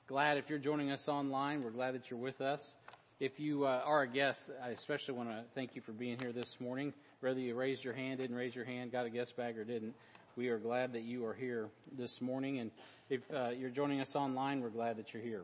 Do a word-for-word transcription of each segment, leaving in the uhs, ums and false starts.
glad if you're joining us online. We're glad that you're with us. If you uh, are a guest, I especially want to thank you for being here this morning. Whether you raised your hand, didn't raise your hand, got a guest bag, or didn't, we are glad that you are here this morning. And if uh, you're joining us online, we're glad that you're here.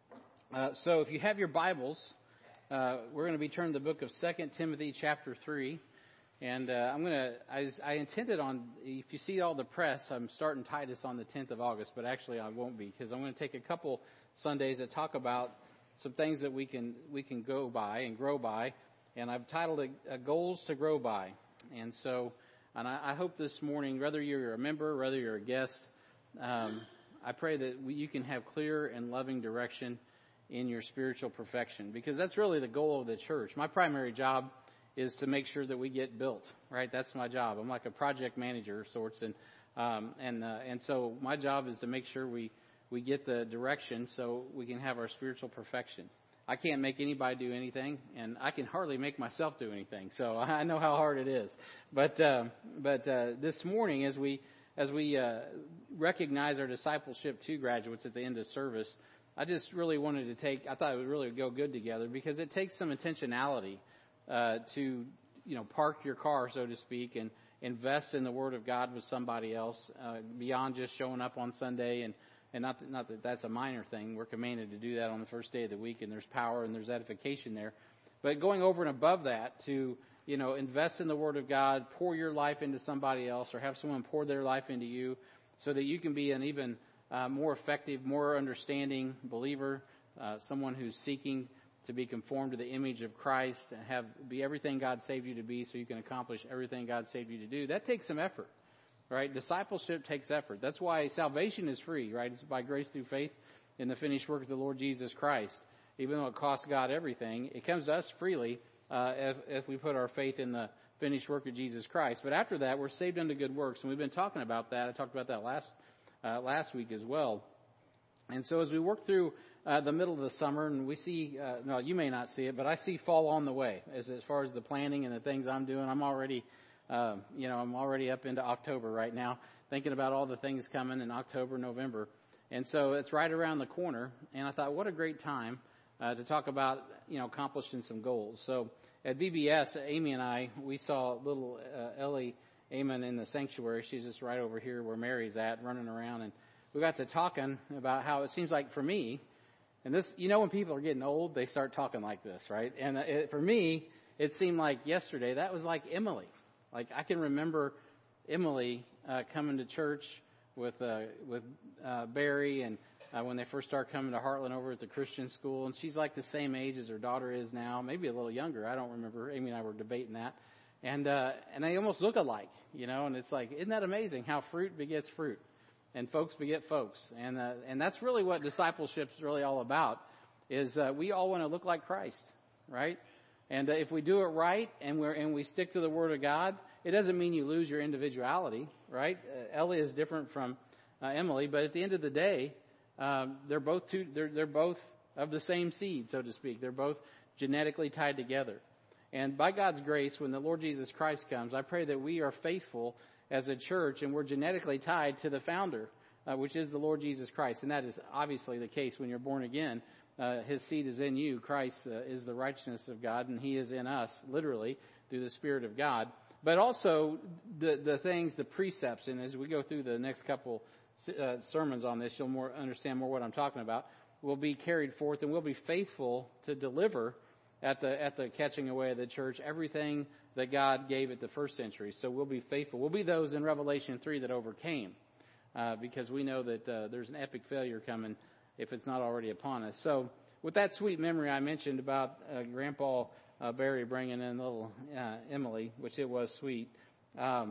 Uh, so if you have your Bibles, uh, we're going to be turning to the book of Second Timothy chapter three. And uh, I'm going to, I, I intended on, if you see all the press, I'm starting Titus on the tenth of August, but actually I won't be, because I'm going to take a couple Sundays to talk about some things that we can we can go by and grow by. And I've titled it uh, Goals to Grow By. And so, and I, I hope this morning, whether you're a member, whether you're a guest, um, I pray that we, you can have clear and loving direction in your spiritual perfection, because that's really the goal of the church. My primary job is to make sure that we get built, right? That's my job. I'm like a project manager of sorts, and um, and uh, and so my job is to make sure we we get the direction so we can have our spiritual perfection. I can't make anybody do anything, and I can hardly make myself do anything. So I know how hard it is. But uh, but uh, this morning, as we as we uh, recognize our discipleship to graduates at the end of service, I just really wanted to take. I thought it would really go good together, because it takes some intentionality Uh, to, you know, park your car, so to speak, and invest in the Word of God with somebody else, uh, beyond just showing up on Sunday. And, and not that, not that that's a minor thing. We're commanded to do that on the first day of the week, and there's power and there's edification there. But going over and above that to, you know, invest in the Word of God, pour your life into somebody else, or have someone pour their life into you, so that you can be an even uh, more effective, more understanding believer, uh, someone who's seeking to be conformed to the image of Christ and have be everything God saved you to be, so you can accomplish everything God saved you to do. That takes some effort, right? Discipleship takes effort. That's why salvation is free, right? It's by grace through faith in the finished work of the Lord Jesus Christ. Even though it costs God everything, it comes to us freely uh, if, if we put our faith in the finished work of Jesus Christ. But after that, we're saved unto good works, and we've been talking about that. I talked about that last uh, last week as well. And so as we work through Uh, the middle of the summer, and we see, uh, no, you may not see it, but I see fall on the way as, as far as the planning and the things I'm doing. I'm already, uh, you know, I'm already up into October right now, thinking about all the things coming in October, November. And so it's right around the corner. And I thought, what a great time uh, to talk about, you know, accomplishing some goals. So at V B S, Amy and I, we saw little uh, Ellie Amon in the sanctuary. She's just right over here where Mary's at, running around. And we got to talking about how it seems like for me, and this, you know, when people are getting old, they start talking like this, right? And it, for me, it seemed like yesterday, that was like Emily. Like, I can remember Emily uh, coming to church with uh, with uh, Barry, and uh, when they first started coming to Heartland over at the Christian school. And she's like the same age as her daughter is now, maybe a little younger. I don't remember. Amy and I were debating that. And uh, and they almost look alike, you know, and it's like, isn't that amazing how fruit begets fruit? And folks beget folks. And uh, and that's really what discipleship is really all about, is uh, we all want to look like Christ, right? And uh, if we do it right and we and we stick to the Word of God, it doesn't mean you lose your individuality, right? Uh, Ellie is different from uh, Emily, but at the end of the day, um, they're both two. They're they're both of the same seed, so to speak. They're both genetically tied together. And by God's grace, when the Lord Jesus Christ comes, I pray that we are faithful as a church, and we're genetically tied to the founder, uh, which is the Lord Jesus Christ. And that is obviously the case when you're born again. Uh, his seed is in you. Christ uh, is the righteousness of God, and he is in us, literally, through the Spirit of God. But also the the things, the precepts, and as we go through the next couple uh, sermons on this, you'll more understand more what I'm talking about, will be carried forth, and we'll be faithful to deliver at the at the catching away of the church everything that God gave it the first century. So we'll be faithful. We'll be those in Revelation three that overcame, uh, because we know that uh, there's an epic failure coming if it's not already upon us. So with that sweet memory I mentioned about uh, Grandpa uh, Barry bringing in little uh, Emily, which it was sweet, um,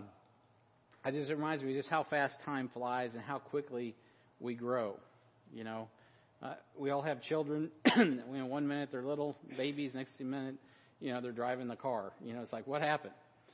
it just reminds me just how fast time flies and how quickly we grow, you know. Uh, we all have children. You know, one minute they're little babies, next minute, you know, they're driving the car. You know, it's like, what happened?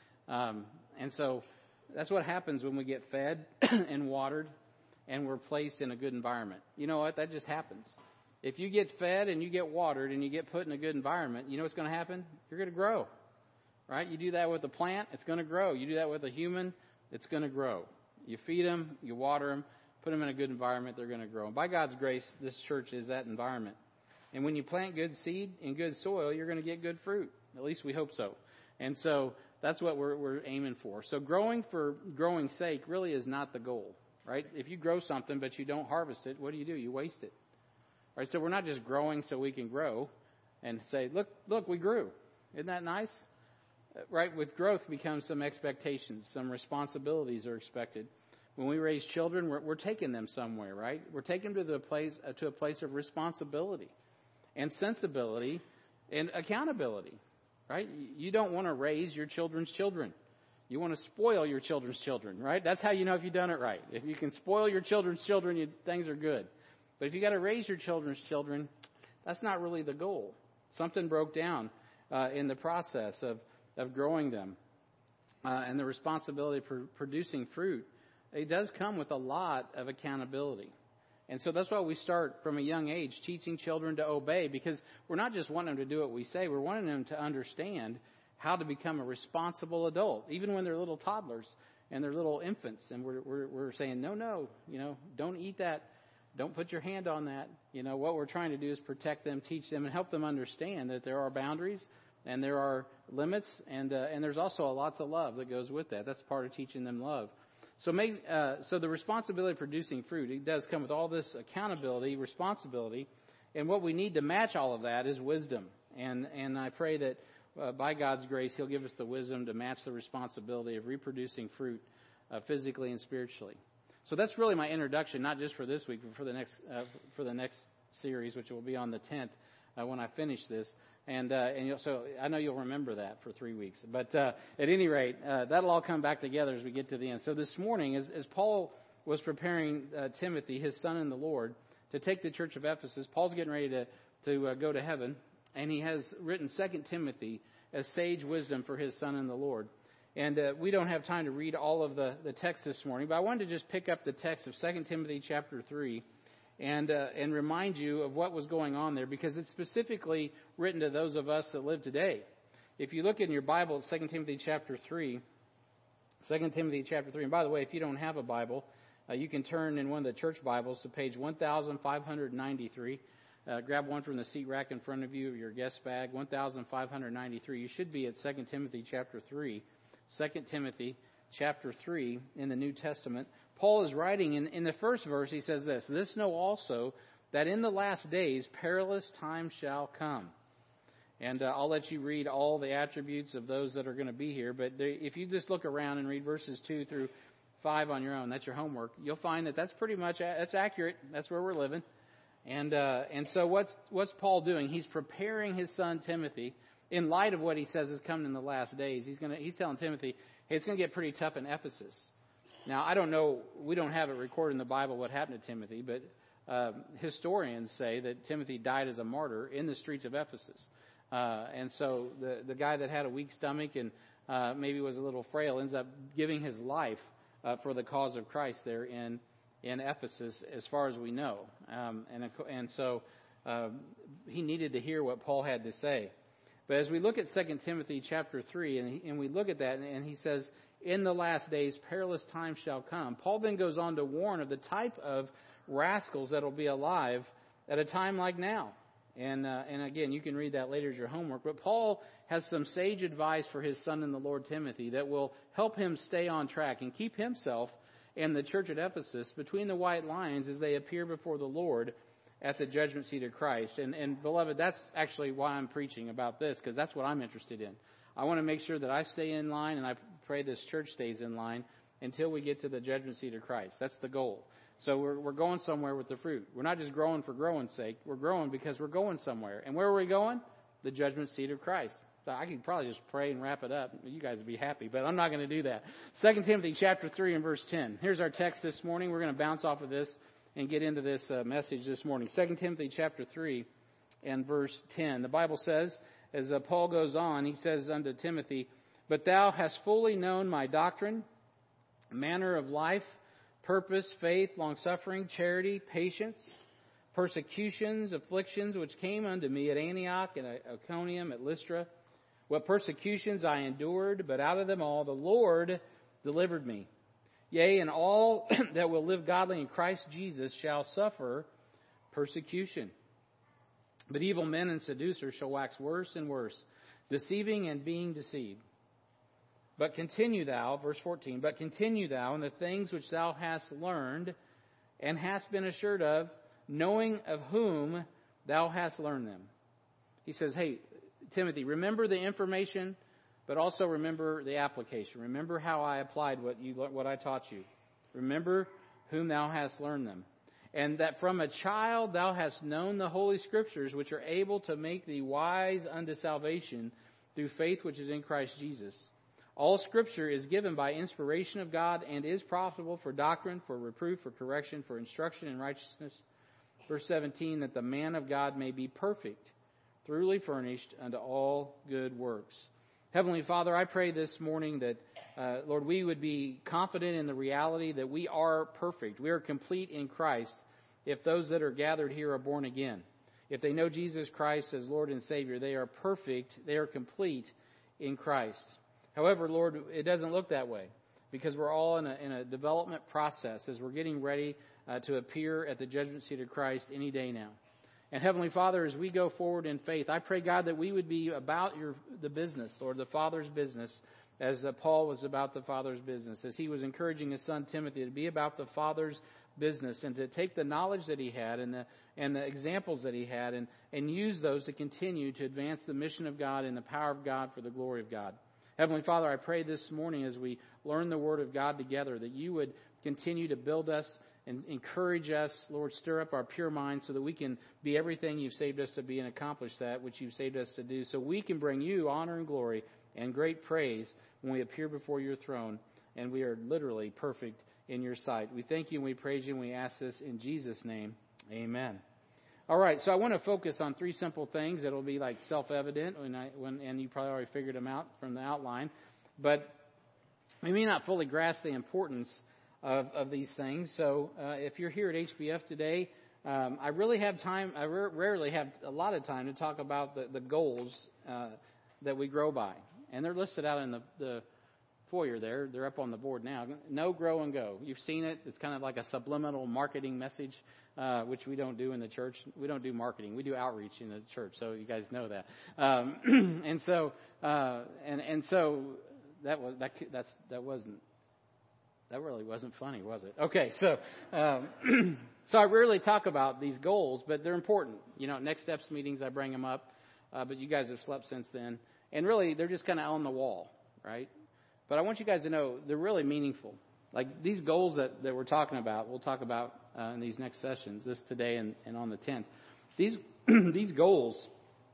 Um, and so that's what happens when we get fed and watered and we're placed in a good environment. You know what? That just happens. If you get fed and you get watered and you get put in a good environment, you know what's going to happen? You're going to grow, right? You do that with a plant, it's going to grow. You do that with a human, it's going to grow. You feed them, you water them, put them in a good environment, they're going to grow. And by God's grace, this church is that environment. And when you plant good seed in good soil, you're going to get good fruit. At least we hope so. And so that's what we're, we're aiming for. So growing for growing's sake really is not the goal, right? If you grow something but you don't harvest it, what do you do? You waste it. Right? So we're not just growing so we can grow and say, look, look, we grew. Isn't that nice? Right? With growth becomes some expectations, some responsibilities are expected. When we raise children, we're, we're taking them somewhere, right? We're taking them to the place uh, to a place of responsibility and sensibility and accountability, right? You don't want to raise your children's children. You want to spoil your children's children, right? That's how you know if you've done it right. If you can spoil your children's children, you, things are good. But if you got to raise your children's children, that's not really the goal. Something broke down uh, in the process of, of growing them. Uh, and the responsibility for producing fruit, it does come with a lot of accountability. And so that's why we start from a young age teaching children to obey, because we're not just wanting them to do what we say, we're wanting them to understand how to become a responsible adult, even when they're little toddlers and they're little infants. And we're, we're, we're saying, no, no, you know, don't eat that. Don't put your hand on that. You know, what we're trying to do is protect them, teach them, and help them understand that there are boundaries and there are limits, and uh, and there's also lots of love that goes with that. That's part of teaching them love. So make, uh, so the responsibility of producing fruit, it does come with all this accountability, responsibility, and what we need to match all of that is wisdom. And and I pray that uh, by God's grace, He'll give us the wisdom to match the responsibility of reproducing fruit uh, physically and spiritually. So that's really my introduction, not just for this week, but for the next uh, for the next series, which will be on the tenth uh, when I finish this. And uh, and you'll, so I know you'll remember that for three weeks. But uh, at any rate, uh, that'll all come back together as we get to the end. So this morning, as, as Paul was preparing uh, Timothy, his son in the Lord, to take the church of Ephesus, Paul's getting ready to to uh, go to heaven, and he has written Second Timothy as sage wisdom for his son in the Lord. And uh, we don't have time to read all of the, the text this morning, but I wanted to just pick up the text of Second Timothy chapter three and uh, and remind you of what was going on there, because it's specifically written to those of us that live today. If you look in your Bible at Second Timothy chapter three, Second Timothy chapter three, and by the way, if you don't have a Bible, uh, you can turn in one of the church Bibles to page one thousand five hundred ninety-three. Uh, grab one from the seat rack in front of you, or your guest bag, one thousand five hundred ninety-three. You should be at Second Timothy chapter three. Second Timothy chapter three in the New Testament. Paul is writing in, in the first verse, he says this, "This know also that in the last days perilous times shall come." And uh, I'll let you read all the attributes of those that are going to be here. But they, if you just look around and read verses two through five on your own, that's your homework, you'll find that that's pretty much, that's accurate. That's where we're living. And uh, and so what's what's Paul doing? He's preparing his son Timothy in light of what he says is coming in the last days. He's gonna he's telling Timothy, hey, it's going to get pretty tough in Ephesus. Now, I don't know, we don't have it recorded in the Bible what happened to Timothy, but uh, historians say that Timothy died as a martyr in the streets of Ephesus. Uh, and so the the guy that had a weak stomach and uh, maybe was a little frail ends up giving his life uh, for the cause of Christ there in in Ephesus, as far as we know. Um, and and so uh, he needed to hear what Paul had to say. But as we look at Second Timothy chapter three, and, he, and we look at that, and, and he says, in the last days perilous times shall come. Paul then goes on to warn of the type of rascals that will be alive at a time like now. And uh, and again, you can read that later as your homework. But Paul has some sage advice for his son in the Lord, Timothy, that will help him stay on track and keep himself and the church at Ephesus between the white lions as they appear before the Lord at the judgment seat of Christ. And, and beloved, that's actually why I'm preaching about this, because that's what I'm interested in. I want to make sure that I stay in line, and I pray this church stays in line until we get to the judgment seat of Christ. That's the goal. So we're we're going somewhere with the fruit. We're not just growing for growing's sake. We're growing because we're going somewhere. And where are we going? The judgment seat of Christ. So I could probably just pray and wrap it up. You guys would be happy, but I'm not going to do that. Second Timothy chapter three and verse ten. Here's our text this morning. We're going to bounce off of this and get into this uh, message this morning. Second Timothy chapter three and verse ten. The Bible says, as uh, Paul goes on, he says unto Timothy, "But thou hast fully known my doctrine, manner of life, purpose, faith, long-suffering, charity, patience, persecutions, afflictions, which came unto me at Antioch and at Iconium, at Lystra. What persecutions I endured, but out of them all the Lord delivered me. Yea, and all that will live godly in Christ Jesus shall suffer persecution. But evil men and seducers shall wax worse and worse, deceiving and being deceived. But continue thou, verse fourteen, but continue thou in the things which thou hast learned and hast been assured of, knowing of whom thou hast learned them. He says, hey, Timothy, remember the information, but also remember the application. Remember how I applied what you what I taught you. Remember whom thou hast learned them. And that from a child thou hast known the Holy Scriptures, which are able to make thee wise unto salvation through faith which is in Christ Jesus. All Scripture is given by inspiration of God and is profitable for doctrine, for reproof, for correction, for instruction in righteousness. Verse seventeen, that the man of God may be perfect, thoroughly furnished unto all good works. Heavenly Father, I pray this morning that, uh, Lord, we would be confident in the reality that we are perfect. We are complete in Christ if those that are gathered here are born again. If they know Jesus Christ as Lord and Savior, they are perfect, they are complete in Christ. However, Lord, it doesn't look that way because we're all in a, in a development process as we're getting ready uh, to appear at the judgment seat of Christ any day now. And Heavenly Father, as we go forward in faith, I pray, God, that we would be about your the business, Lord, the Father's business, as uh, Paul was about the Father's business, as he was encouraging his son Timothy to be about the Father's business and to take the knowledge that he had and the and the examples that he had and, and use those to continue to advance the mission of God and the power of God for the glory of God. Heavenly Father, I pray this morning as we learn the Word of God together that you would continue to build us and encourage us, Lord, stir up our pure minds so that we can be everything you've saved us to be and accomplish that which you've saved us to do, so we can bring you honor and glory and great praise when we appear before your throne and we are literally perfect in your sight. We thank you and we praise you and we ask this in Jesus' name. Amen. All right, so I want to focus on three simple things that will be like self-evident, when I, when, and you probably already figured them out from the outline, but we may not fully grasp the importance Of, of these things. So uh, if you're here at H B F today, um, I really have time, I r- rarely have a lot of time to talk about the, the goals uh, that we grow by. And they're listed out in the, the foyer there. They're up on the board now. Know, grow, and go. You've seen it. It's kind of like a subliminal marketing message, uh, which we don't do in the church. We don't do marketing. We do outreach in the church, so you guys know that. Um, and so, uh, and and so that was that that's that wasn't. That really wasn't funny, was it? Okay, so um, so I rarely talk about these goals, but they're important. You know, Next Steps meetings, I bring them up, uh, but you guys have slept since then. And really, they're just kind of on the wall, right? But I want you guys to know they're really meaningful. Like these goals that, that we're talking about, we'll talk about uh, in these next sessions, this today and, and on the tenth. These these goals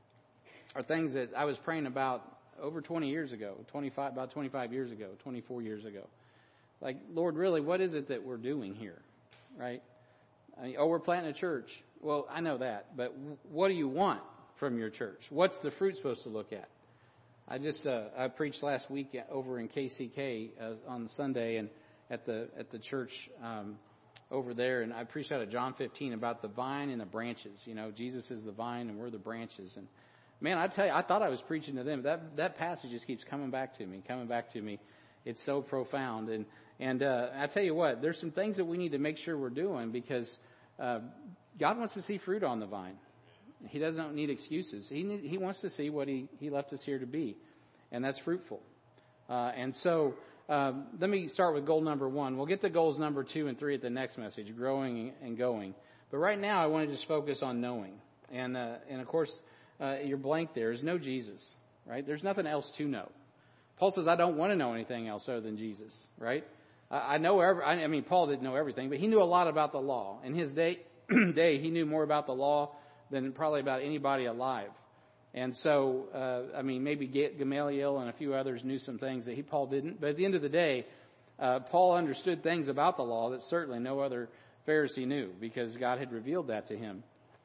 are things that I was praying about over twenty years ago, twenty-five about twenty-five years ago, twenty-four years ago. Like, Lord, really, what is it that we're doing here, right? I mean, oh, we're planting a church. Well, I know that, but what do you want from your church? What's the fruit supposed to look at? I just uh, I preached last week over in K C K uh, on Sunday and at the at the church um, over there, and I preached out of John fifteen about the vine and the branches. You know, Jesus is the vine and we're the branches. And man, I tell you, I thought I was preaching to them. That that passage just keeps coming back to me, coming back to me. It's so profound. And And uh, I tell you what, there's some things that we need to make sure we're doing because uh, God wants to see fruit on the vine. He doesn't need excuses. He need, he wants to see what he, he left us here to be, and that's fruitful. Uh, and so um, let me start with goal number one. We'll get to goals number two and three at the next message, growing and going. But right now I want to just focus on knowing. And, uh, and of course, uh, your blank there is know Jesus, right? There's nothing else to know. Paul says, I don't want to know anything else other than Jesus, right? I know every, I mean, Paul didn't know everything, but he knew a lot about the law. In his day, day, he knew more about the law than probably about anybody alive. And so, uh, I mean, maybe Gamaliel and a few others knew some things that he, Paul didn't. But at the end of the day, uh, Paul understood things about the law that certainly no other Pharisee knew because God had revealed that to him.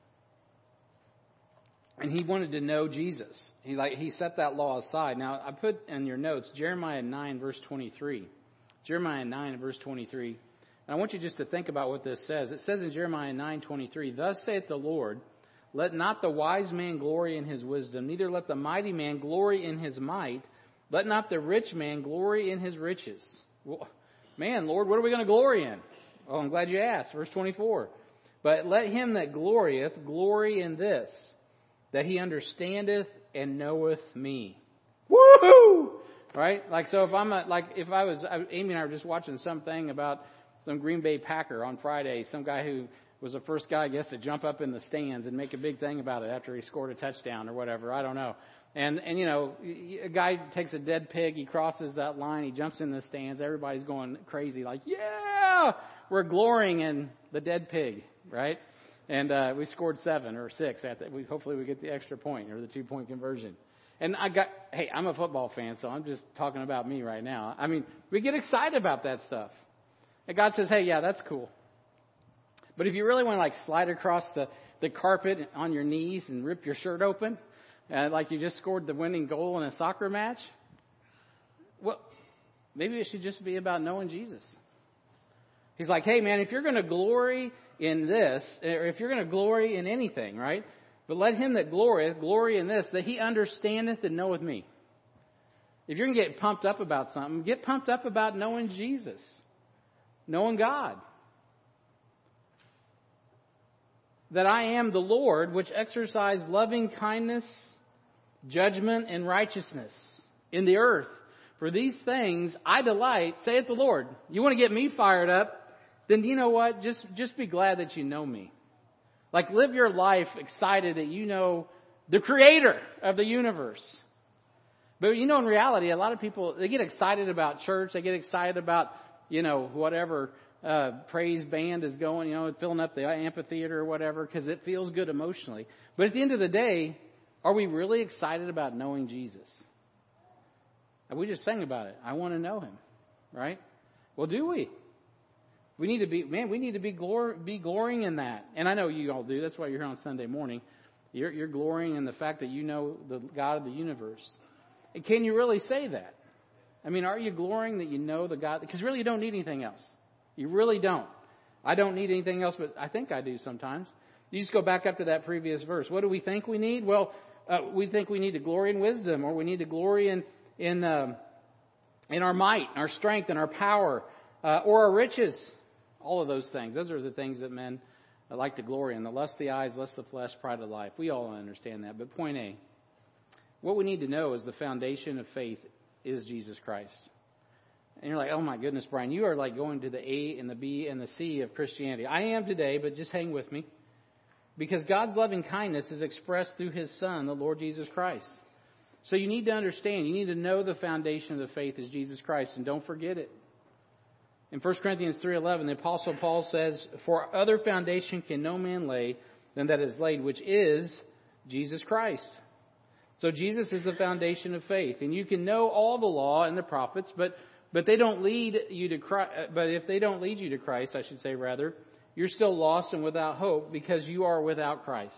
And he wanted to know Jesus. He like he set that law aside. Now, I put in your notes Jeremiah nine, verse twenty-three. Jeremiah nine, verse twenty-three. And I want you just to think about what this says. It says in Jeremiah nine twenty-three, Thus saith the Lord, let not the wise man glory in his wisdom, neither let the mighty man glory in his might, let not the rich man glory in his riches. Well, Man, Lord, what are we going to glory in? Oh, I'm glad you asked. Verse twenty-four. But let him that glorieth glory in this, that he understandeth and knoweth me. Woohoo! Right? Like, so if I'm a, like, if I was, Amy and I were just watching something about some Green Bay Packer on Friday, some guy who was the first guy, I guess, to jump up in the stands and make a big thing about it after he scored a touchdown or whatever. I don't know. And, and, you know, a guy takes a dead pig, he crosses that line, he jumps in the stands, everybody's going crazy, like, yeah! We're glorying in the dead pig, right? And, uh, we scored seven or six at that. We, hopefully we get the extra point or the two point conversion. And I got, hey, I'm a football fan, so I'm just talking about me right now. I mean, we get excited about that stuff. And God says, hey, yeah, that's cool. But if you really want to like slide across the, the carpet on your knees and rip your shirt open, uh, like you just scored the winning goal in a soccer match, well, maybe it should just be about knowing Jesus. He's like, hey, man, if you're going to glory in this, or if you're going to glory in anything, right? But let him that glorieth glory in this, that he understandeth and knoweth me. If you're going to get pumped up about something, get pumped up about knowing Jesus, knowing God. That I am the Lord, which exercise loving kindness, judgment, and righteousness in the earth. For these things I delight, saith the Lord. You want to get me fired up? Then you know what? Just, just be glad that you know me. Like, live your life excited that you know the creator of the universe. But you know, in reality, a lot of people, they get excited about church. They get excited about, you know, whatever uh, praise band is going, you know, filling up the amphitheater or whatever, because it feels good emotionally. But at the end of the day, are we really excited about knowing Jesus? And we just sang about it. I want to know him, right? Well, do we? We need to be, man, we need to be glor- be glorying in that. And I know you all do. That's why you're here on Sunday morning. You're, you're glorying in the fact that you know the God of the universe. And can you really say that? I mean, are you glorying that you know the God? Because really you don't need anything else. You really don't. I don't need anything else, but I think I do sometimes. You just go back up to that previous verse. What do we think we need? Well, uh, we think we need to glory in wisdom, or we need to glory in, in, um, in our might, our strength, and our power, uh, or our riches. All of those things. Those are the things that men like to glory in. The lust of the eyes, lust of the flesh, pride of life. We all understand that. But point A, what we need to know is the foundation of faith is Jesus Christ. And you're like, oh my goodness, Brian, you are like going to the A and the B and the C of Christianity. I am today, but just hang with me. Because God's loving kindness is expressed through his Son, the Lord Jesus Christ. So you need to understand, you need to know the foundation of the faith is Jesus Christ, and don't forget it. In First Corinthians three eleven, the Apostle Paul says, for other foundation can no man lay than that is laid, which is Jesus Christ. So Jesus is the foundation of faith. And you can know all the law and the prophets, but but they don't lead you to Christ. But if they don't lead you to Christ, I should say rather, you're still lost and without hope because you are without Christ.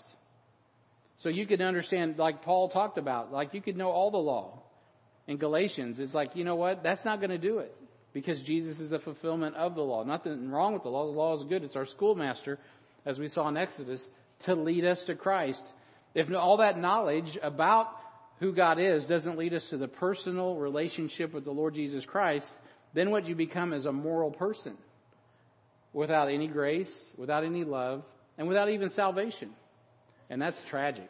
So you can understand, like Paul talked about, like you could know all the law. In Galatians, it's like, you know what? That's not going to do it. Because Jesus is the fulfillment of the law. Nothing wrong with the law. The law is good. It's our schoolmaster, as we saw in Exodus, to lead us to Christ. If all that knowledge about who God is doesn't lead us to the personal relationship with the Lord Jesus Christ, then what you become is a moral person. Without any grace, without any love, and without even salvation. And that's tragic.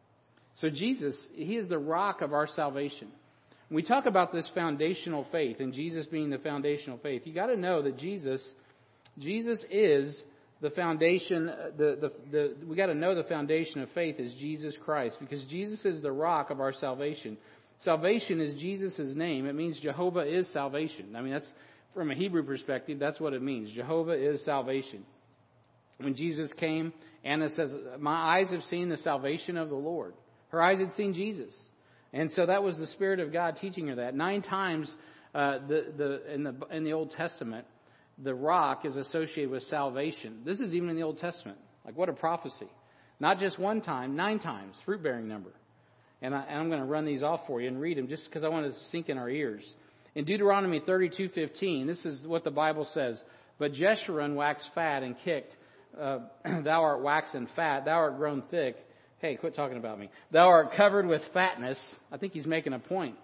So Jesus, he is the rock of our salvation. When we talk about this foundational faith and Jesus being the foundational faith, you got to know that Jesus, Jesus is the foundation. The the the we got to know the foundation of faith is Jesus Christ, because Jesus is the rock of our salvation. Salvation is Jesus' name. It means Jehovah is salvation. I mean, that's from a Hebrew perspective. That's what it means. Jehovah is salvation. When Jesus came, Anna says, "My eyes have seen the salvation of the Lord." Her eyes had seen Jesus. And so that was the Spirit of God teaching her that. Nine times uh, the the in the in the Old Testament, the rock is associated with salvation. This is even in the Old Testament. Like, what a prophecy. Not just one time, nine times, fruit-bearing number. And, I, and I'm going to run these off for you and read them just because I want to sink in our ears. In Deuteronomy thirty-two fifteen, this is what the Bible says. But Jeshurun waxed fat and kicked. Uh, thou art waxen fat, thou art grown thick. Hey, quit talking about me. Thou art covered with fatness. I think he's making a point.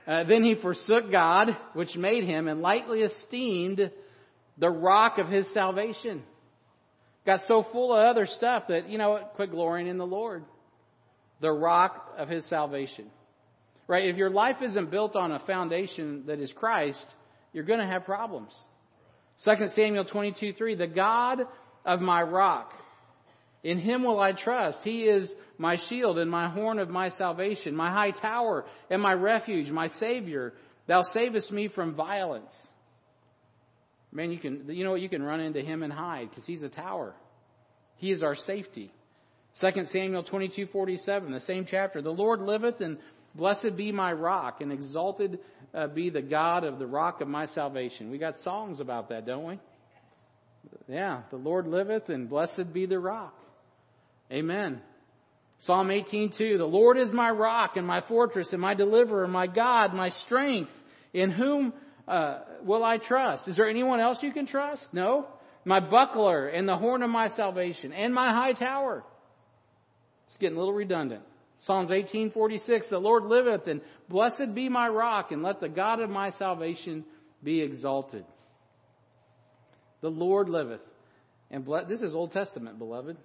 Uh, then he forsook God, which made him, and lightly esteemed the rock of his salvation. Got so full of other stuff that, you know what, quit glorying in the Lord. The rock of his salvation. Right? If your life isn't built on a foundation that is Christ, you're going to have problems. Second Samuel twenty-two three, the God of my rock, in him will I trust. He is my shield and my horn of my salvation, my high tower and my refuge, my Savior. Thou savest me from violence. Man, you can, you know what, you can run into him and hide because he's a tower. He is our safety. Second Samuel twenty-two forty-seven, the same chapter. The Lord liveth, and blessed be my rock, and exalted uh, be the God of the rock of my salvation. We got songs about that, don't we? Yeah, the Lord liveth, and blessed be the rock. Amen. Psalm eighteen two, the Lord is my rock and my fortress and my deliverer, my God, my strength, in whom uh, will I trust? Is there anyone else you can trust? No. My buckler and the horn of my salvation and my high tower. It's getting a little redundant. Psalms eighteen forty-six, the Lord liveth, and blessed be my rock, and let the God of my salvation be exalted. The Lord liveth. And ble- this is Old Testament, beloved.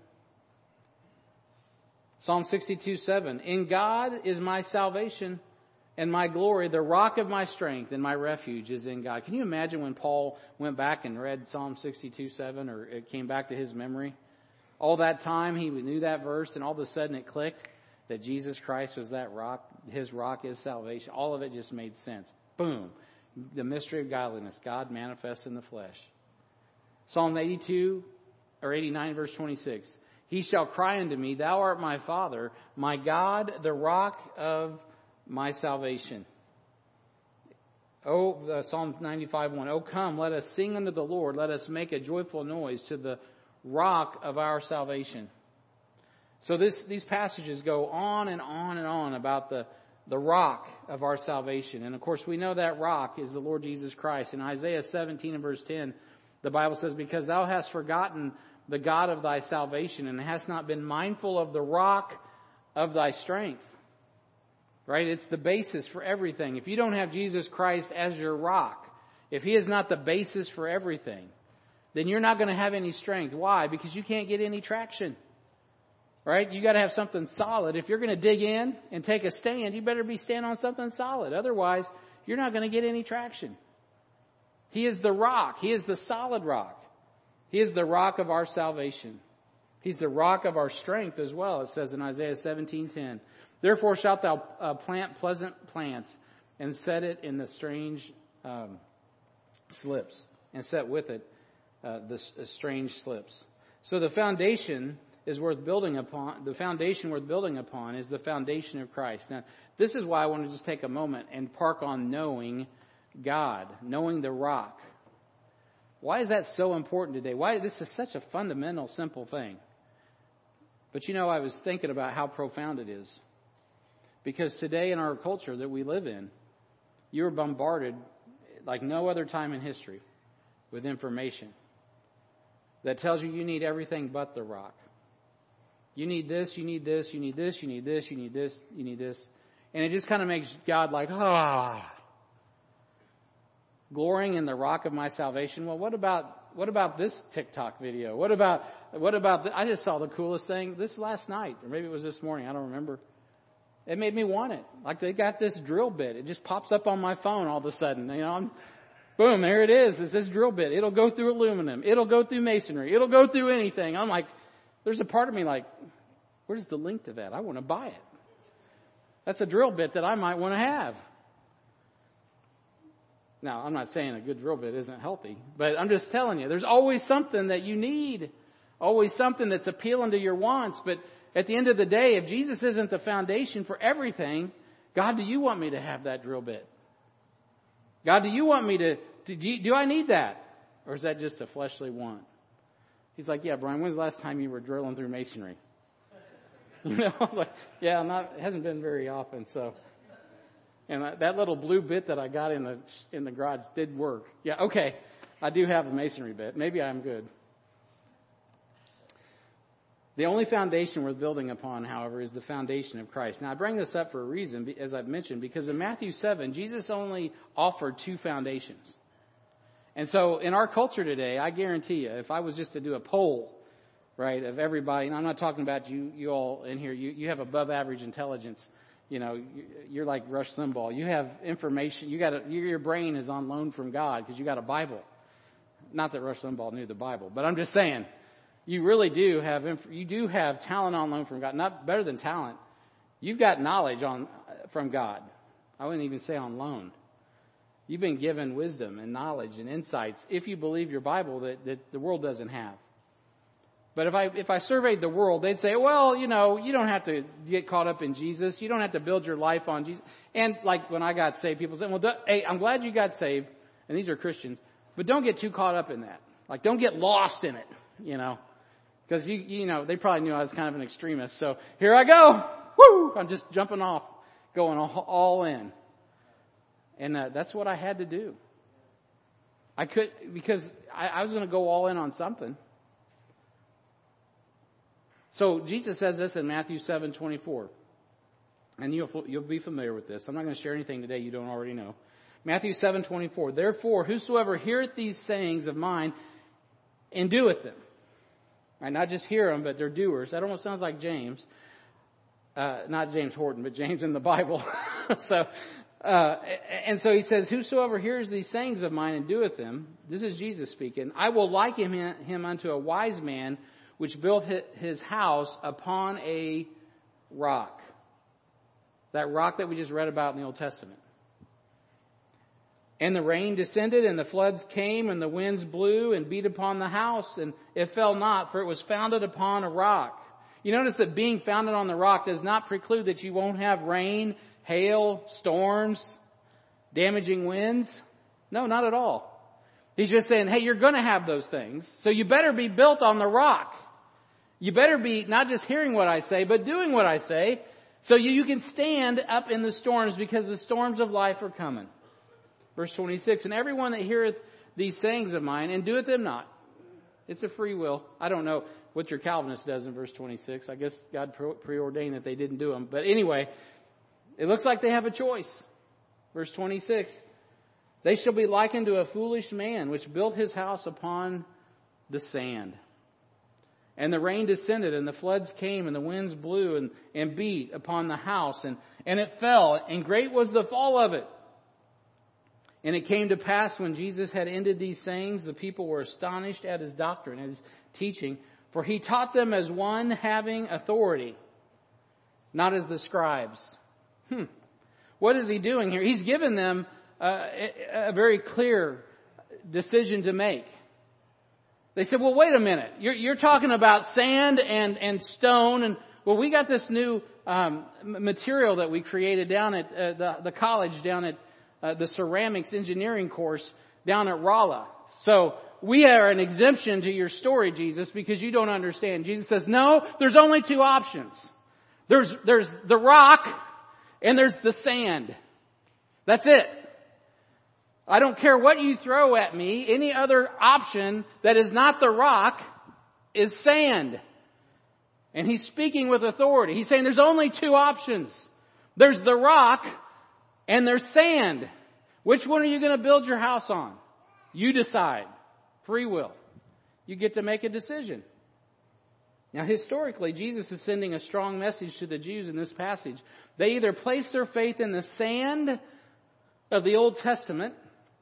Psalm sixty-two seven, in God is my salvation and my glory, the rock of my strength, and my refuge is in God. Can you imagine when Paul went back and read Psalm sixty-two seven, or it came back to his memory? All that time he knew that verse, and all of a sudden it clicked that Jesus Christ was that rock. His rock is salvation. All of it just made sense. Boom. The mystery of godliness. God manifests in the flesh. Psalm eighty-two or eighty-nine verse twenty-six. He shall cry unto me, thou art my Father, my God, the rock of my salvation. Oh, uh, Psalm ninety-five one. Oh, come, let us sing unto the Lord. Let us make a joyful noise to the rock of our salvation. So this, these passages go on and on and on about the, the rock of our salvation. And of course, we know that rock is the Lord Jesus Christ. In Isaiah seventeen and verse ten, the Bible says, because thou hast forgotten the God of thy salvation, and hast not been mindful of the rock of thy strength. Right? It's the basis for everything. If you don't have Jesus Christ as your rock, if he is not the basis for everything, then you're not going to have any strength. Why? Because you can't get any traction. Right? You got to have something solid. If you're going to dig in and take a stand, you better be standing on something solid. Otherwise, you're not going to get any traction. He is the rock. He is the solid rock. He is the rock of our salvation. He's the rock of our strength as well, it says in Isaiah seventeen ten. Therefore shalt thou uh, plant pleasant plants, and set it in the strange um, slips, and set with it uh, the uh, strange slips. So the foundation is worth building upon. The foundation worth building upon is the foundation of Christ. Now, this is why I want to just take a moment and park on knowing God, knowing the rock. Why is that so important today? Why this is such a fundamental, simple thing. But you know, I was thinking about how profound it is. Because today in our culture that we live in, you're bombarded like no other time in history with information that tells you you need everything but the rock. You need this, you need this, you need this, you need this, you need this, you need this. And it just kind of makes God like, ah. Glorying in the rock of my salvation. Well, what about what about this TikTok video? What about what about the, I just saw the coolest thing this last night, or maybe it was this morning. I don't remember. It made me want it. Like they got this drill bit. It just pops up on my phone all of a sudden. You know, I'm, boom, there it is. It's this drill bit. It'll go through aluminum. It'll go through masonry. It'll go through anything. I'm like, there's a part of me like, where's the link to that? I want to buy it. That's a drill bit that I might want to have. Now, I'm not saying a good drill bit isn't healthy, but I'm just telling you, there's always something that you need, always something that's appealing to your wants. But at the end of the day, if Jesus isn't the foundation for everything, God, do you want me to have that drill bit? God, do you want me to, do, you, do I need that? Or is that just a fleshly want? He's like, yeah, Brian, when's the last time you were drilling through masonry? You know, like, yeah, not, it hasn't been very often, so. And that little blue bit that I got in the in the garage did work. Yeah, okay. I do have a masonry bit. Maybe I'm good. The only foundation worth building upon, however, is the foundation of Christ. Now, I bring this up for a reason, as I've mentioned, because in Matthew seven, Jesus only offered two foundations. And so in our culture today, I guarantee you, if I was just to do a poll, right, of everybody, and I'm not talking about you, you all in here, you, you have above average intelligence. You know, you're like Rush Limbaugh. You have information, you got a, your brain is on loan from God because you got a Bible. Not that Rush Limbaugh knew the Bible, but I'm just saying, you really do have, you do have talent on loan from God. Not better than talent. You've got knowledge on, from God. I wouldn't even say on loan. You've been given wisdom and knowledge and insights, if you believe your Bible, that, that the world doesn't have. But if I, if I surveyed the world, they'd say, well, you know, you don't have to get caught up in Jesus. You don't have to build your life on Jesus. And like when I got saved, people say, well, hey, I'm glad you got saved. And these are Christians. But don't get too caught up in that. Like, don't get lost in it, you know. Because, you you know, they probably knew I was kind of an extremist. So here I go. Woo! I'm just jumping off, going all, all in. And uh, that's what I had to do. I could, because I, I was going to go all in on something. So Jesus says this in Matthew seven twenty-four. And you'll, you'll be familiar with this. I'm not going to share anything today you don't already know. Matthew seven twenty-four. Therefore, whosoever heareth these sayings of mine and doeth them. Right, not just hear them, but they're doers. That almost sounds like James. Uh, not James Horton, but James in the Bible. so, uh, and so he says, whosoever hears these sayings of mine and doeth them, this is Jesus speaking, I will liken him, him unto a wise man which built his house upon a rock. That rock that we just read about in the Old Testament. And the rain descended, and the floods came, and the winds blew and beat upon the house, and it fell not, for it was founded upon a rock. You notice that being founded on the rock does not preclude that you won't have rain, hail, storms, damaging winds. No, not at all. He's just saying, hey, you're going to have those things, so you better be built on the rock. You better be not just hearing what I say, but doing what I say, so you, you can stand up in the storms, because the storms of life are coming. Verse twenty-six, and everyone that heareth these sayings of mine and doeth them not. It's a free will. I don't know what your Calvinist does in verse twenty-six. I guess God preordained that they didn't do them. But anyway, it looks like they have a choice. Verse twenty-six, they shall be likened to a foolish man which built his house upon the sand. And the rain descended, and the floods came, and the winds blew and, and beat upon the house, and, and it fell, and great was the fall of it. And it came to pass when Jesus had ended these sayings, the people were astonished at his doctrine, his teaching, for he taught them as one having authority, not as the scribes. Hmm. What is he doing here? He's given them uh, a, a very clear decision to make. They said, well, wait a minute. You're, you're talking about sand and, and stone. And well, we got this new um, material that we created down at uh, the, the college, down at uh, the ceramics engineering course down at Rolla. So we are an exemption to your story, Jesus, because you don't understand. Jesus says, no, there's only two options. There's, there's the rock and there's the sand. That's it. I don't care what you throw at me. Any other option that is not the rock is sand. And he's speaking with authority. He's saying there's only two options. There's the rock and there's sand. Which one are you going to build your house on? You decide. Free will. You get to make a decision. Now, historically, Jesus is sending a strong message to the Jews in this passage. They either placed their faith in the sand of the Old Testament,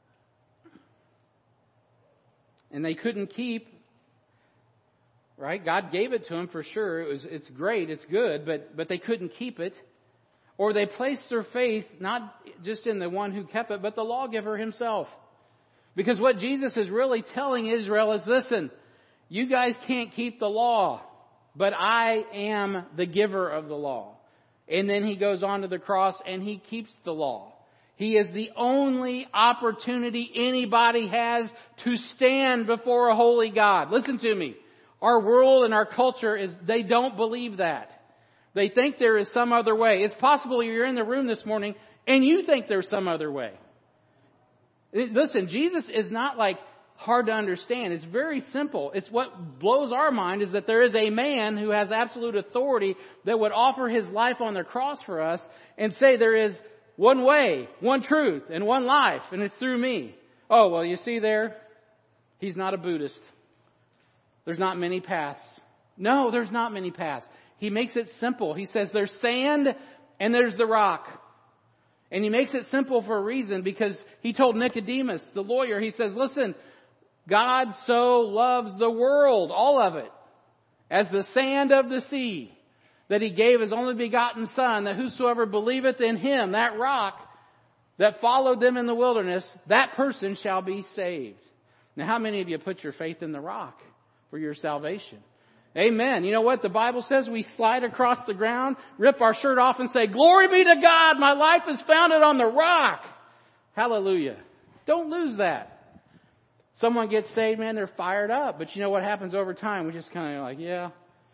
and they couldn't keep, right? God gave it to them for sure. It was, it's great, it's good, but, but they couldn't keep it. Or they placed their faith not just in the one who kept it, but the lawgiver himself. Because what Jesus is really telling Israel is, listen, you guys can't keep the law, but I am the giver of the law. And then he goes on to the cross and he keeps the law. He is the only opportunity anybody has to stand before a holy God. Listen to me. Our world and our culture is, they don't believe that. They think there is some other way. It's possible you're in the room this morning and you think there's some other way. Listen, Jesus is not like hard to understand. It's very simple. It's what blows our mind is that there is a man who has absolute authority that would offer his life on the cross for us and say there is one way, one truth, and one life, and it's through me. Oh, well, you see there, he's not a Buddhist. There's not many paths. No, there's not many paths. He makes it simple. He says there's sand and there's the rock. And he makes it simple for a reason, because he told Nicodemus, the lawyer, he says, listen, God so loves the world, all of it, as the sand of the sea, that he gave his only begotten Son, that whosoever believeth in him, that rock that followed them in the wilderness, that person shall be saved. Now, how many of you put your faith in the rock for your salvation? Amen. You know what the Bible says? We slide across the ground, rip our shirt off and say, glory be to God, my life is founded on the rock. Hallelujah. Don't lose that. Someone gets saved, man, they're fired up. But you know what happens over time? We just kind of like, yeah,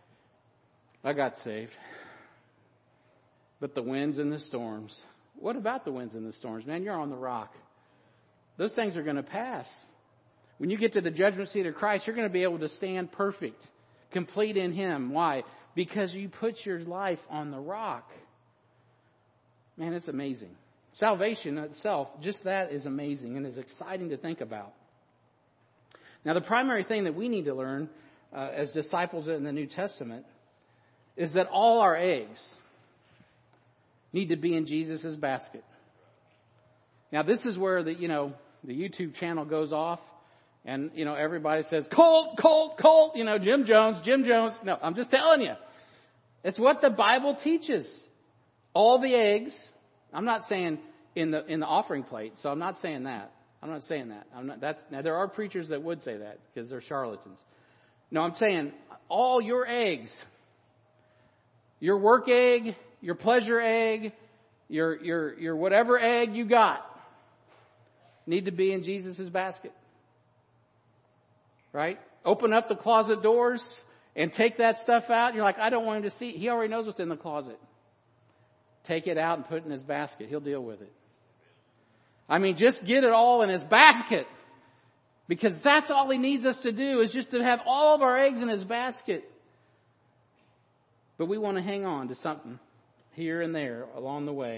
I got saved. But the winds and the storms. What about the winds and the storms? Man, you're on the rock. Those things are going to pass. When you get to the judgment seat of Christ, you're going to be able to stand perfect, complete in Him. Why? Because you put your life on the rock. Man, it's amazing. Salvation itself, just that is amazing and is exciting to think about. Now, the primary thing that we need to learn uh, as disciples in the New Testament is that all our eggs need to be in Jesus' basket. Now, this is where the, you know, the YouTube channel goes off and, you know, everybody says, Colt, Colt, Colt, you know, Jim Jones, Jim Jones. No, I'm just telling you. It's what the Bible teaches. All the eggs. I'm not saying in the, in the offering plate, so I'm not saying that. I'm not saying that. I'm not, that's, now, there are preachers that would say that because they're charlatans. No, I'm saying all your eggs, your work egg, your pleasure egg, your, your, your whatever egg you got need to be in Jesus' basket. Right? Open up the closet doors and take that stuff out. You're like, I don't want him to see. He already knows what's in the closet. Take it out and put it in his basket. He'll deal with it. I mean, just get it all in his basket. Because that's all he needs us to do, is just to have all of our eggs in his basket. But we want to hang on to something here and there along the way.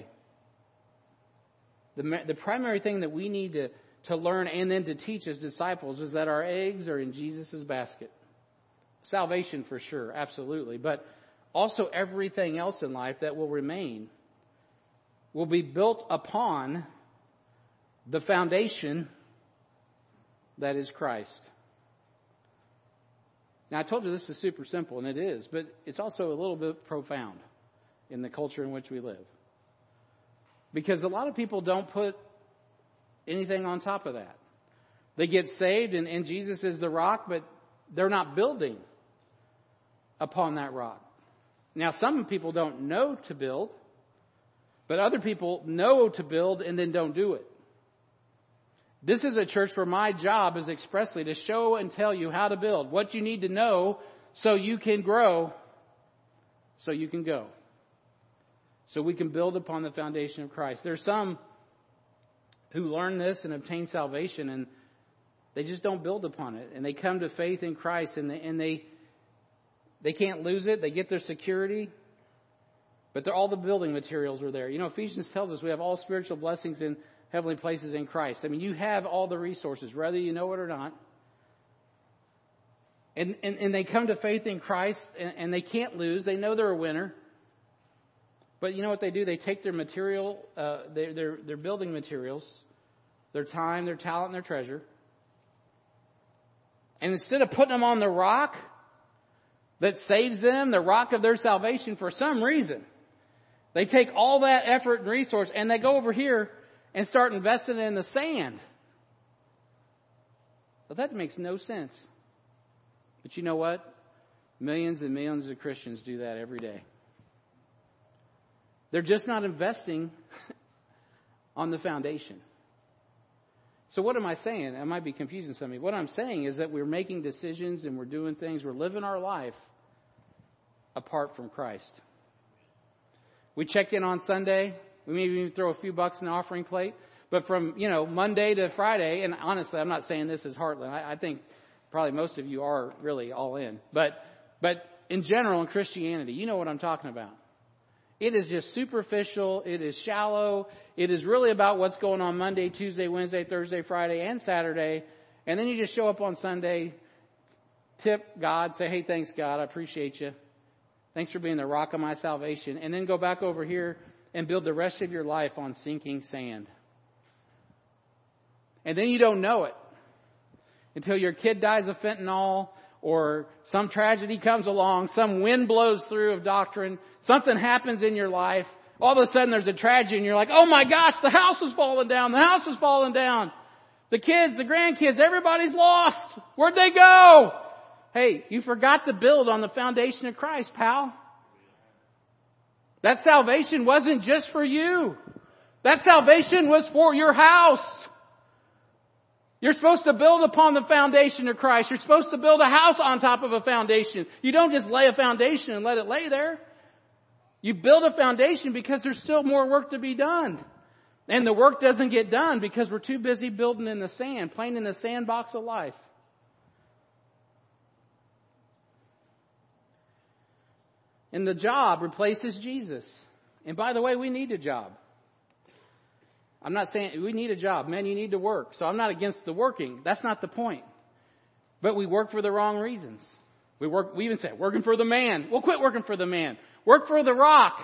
The, the primary thing that we need to, to learn and then to teach as disciples is that our eggs are in Jesus' basket. Salvation for sure, absolutely. But also everything else in life that will remain will be built upon the foundation that is Christ. Now, I told you this is super simple, and it is, but it's also a little bit profound in the culture in which we live. Because a lot of people don't put anything on top of that. They get saved, and, and Jesus is the rock, but they're not building upon that rock. Now, some people don't know to build, but other people know to build and then don't do it. This is a church where my job is expressly to show and tell you how to build, what you need to know so you can grow, so you can go. So we can build upon the foundation of Christ. There's some who learn this and obtain salvation, and they just don't build upon it. And they come to faith in Christ, and they, and they, they can't lose it. They get their security. But they're, all the building materials are there. You know, Ephesians tells us we have all spiritual blessings in heavenly places in Christ. I mean, you have all the resources, whether you know it or not. And and, and they come to faith in Christ, and, and they can't lose. They know they're a winner. But you know what they do? They take their material, uh, their, their, their building materials, their time, their talent, and their treasure. And instead of putting them on the rock that saves them, the rock of their salvation, for some reason, they take all that effort and resource and they go over here and start investing in the sand. Well, that makes no sense. But you know what? Millions and millions of Christians do that every day. They're just not investing on the foundation. So what am I saying? I might be confusing some of you. What I'm saying is that we're making decisions and we're doing things. We're living our life apart from Christ. We check in on Sunday. We maybe even throw a few bucks in the offering plate. But from, you know, Monday to Friday, and honestly, I'm not saying this is Heartland. I, I think probably most of you are really all in. But, but in general, in Christianity, you know what I'm talking about. It is just superficial. It is shallow. It is really about what's going on Monday, Tuesday, Wednesday, Thursday, Friday, and Saturday. And then you just show up on Sunday, tip God, say, hey, thanks, God. I appreciate you. Thanks for being the rock of my salvation. And then go back over here and build the rest of your life on sinking sand. And then you don't know it until your kid dies of fentanyl, or some tragedy comes along, some wind blows through of doctrine, something happens in your life. All of a sudden there's a tragedy and you're like, oh my gosh, the house is falling down. The house is falling down. The kids, the grandkids, everybody's lost. Where'd they go? Hey, you forgot to build on the foundation of Christ, pal. That salvation wasn't just for you. That salvation was for your house. You're supposed to build upon the foundation of Christ. You're supposed to build a house on top of a foundation. You don't just lay a foundation and let it lay there. You build a foundation because there's still more work to be done. And the work doesn't get done because we're too busy building in the sand, playing in the sandbox of life. And the job replaces Jesus. And by the way, we need a job. I'm not saying we need a job. Men, you need to work. So I'm not against the working. That's not the point. But we work for the wrong reasons. We work, we even say, working for the man. Well, quit working for the man. Work for the rock.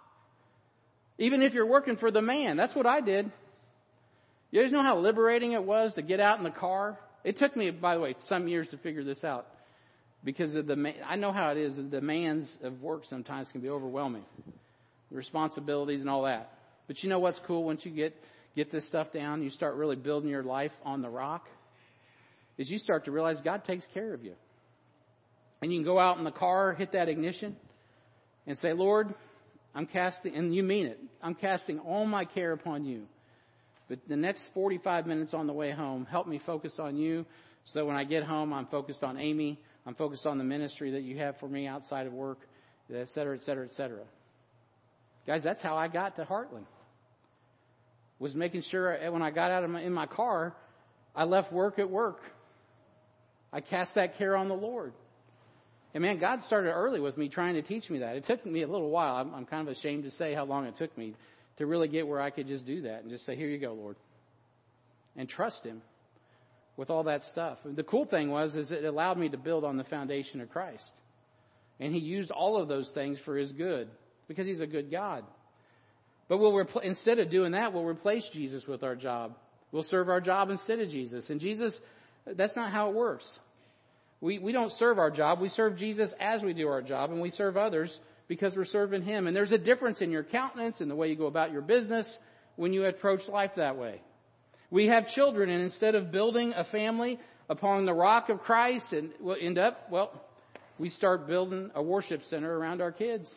Even if you're working for the man. That's what I did. You guys know how liberating it was to get out in the car? It took me, by the way, some years to figure this out. Because of the, I know how it is. The demands of work sometimes can be overwhelming. The responsibilities and all that. But you know what's cool once you get, get this stuff down, you start really building your life on the rock, is you start to realize God takes care of you. And you can go out in the car, hit that ignition, and say, Lord, I'm casting, and you mean it, I'm casting all my care upon you. But the next forty-five minutes on the way home, help me focus on you so that when I get home, I'm focused on Amy, I'm focused on the ministry that you have for me outside of work, et cetera, et cetera, et cetera. Guys, that's how I got to Heartland. Was making sure when I got out of my, in my car, I left work at work. I cast that care on the Lord. And man, God started early with me trying to teach me that. It took me a little while. I'm, I'm kind of ashamed to say how long it took me to really get where I could just do that and just say, here you go, Lord. And trust Him with all that stuff. The cool thing was, is it allowed me to build on the foundation of Christ. And He used all of those things for His good because He's a good God. But we'll repl- instead of doing that, we'll replace Jesus with our job. We'll serve our job instead of Jesus. And Jesus, that's not how it works. We we don't serve our job. We serve Jesus as we do our job. And we serve others because we're serving Him. And there's a difference in your countenance and the way you go about your business when you approach life that way. We have children, and instead of building a family upon the rock of Christ, and we'll end up, well, we start building a worship center around our kids.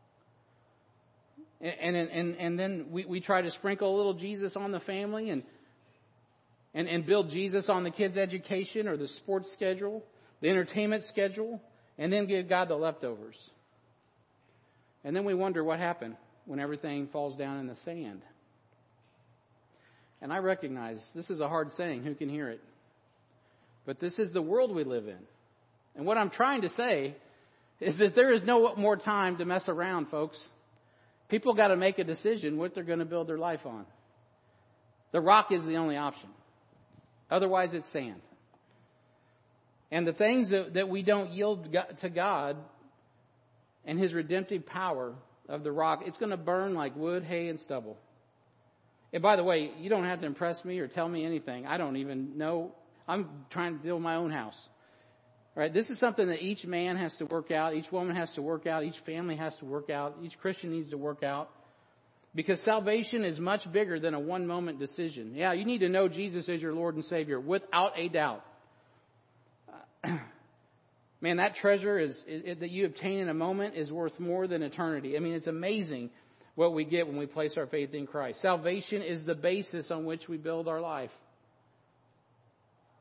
And, and and and then we, we try to sprinkle a little Jesus on the family and, and and build Jesus on the kids' education or the sports schedule, the entertainment schedule, and then give God the leftovers. And then we wonder what happened when everything falls down in the sand. And I recognize this is a hard saying. Who can hear it? But this is the world we live in. And what I'm trying to say is that there is no more time to mess around, folks. People got to make a decision what they're going to build their life on. The rock is the only option. Otherwise, it's sand. And the things that, that we don't yield to God and His redemptive power of the rock, it's going to burn like wood, hay, and stubble. And by the way, you don't have to impress me or tell me anything. I don't even know. I'm trying to build my own house. All right, this is something that each man has to work out, each woman has to work out, each family has to work out, each Christian needs to work out. Because salvation is much bigger than a one-moment decision. Yeah, you need to know Jesus as your Lord and Savior without a doubt. Uh, man, that treasure is, is that you obtain in a moment is worth more than eternity. I mean, it's amazing what we get when we place our faith in Christ. Salvation is the basis on which we build our life.